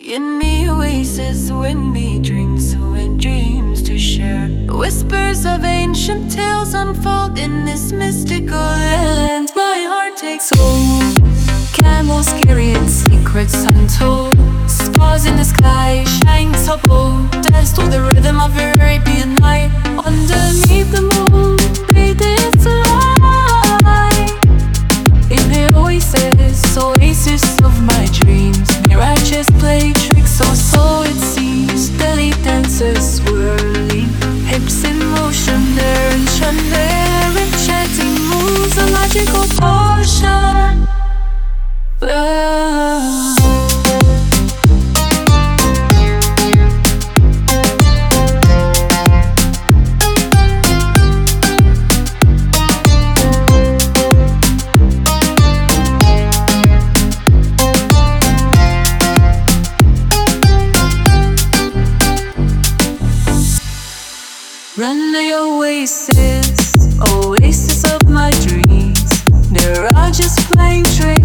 In the oasis, windy drinks and dreams to share. Whispers of ancient tales unfold in this mystical land. My heart takes hold, camels carrying secrets untold. Stars in the sky shine so bold. Dance to the rhythm of Arabian night. Underneath the moon, bathed in light. In the oasis of my dreams, mirages play tricks, so it seems. Belly dancers swirling, hips in motion, their enchanting moves, a magical potion. Run the oasis of my dreams. Mirages playing tricks.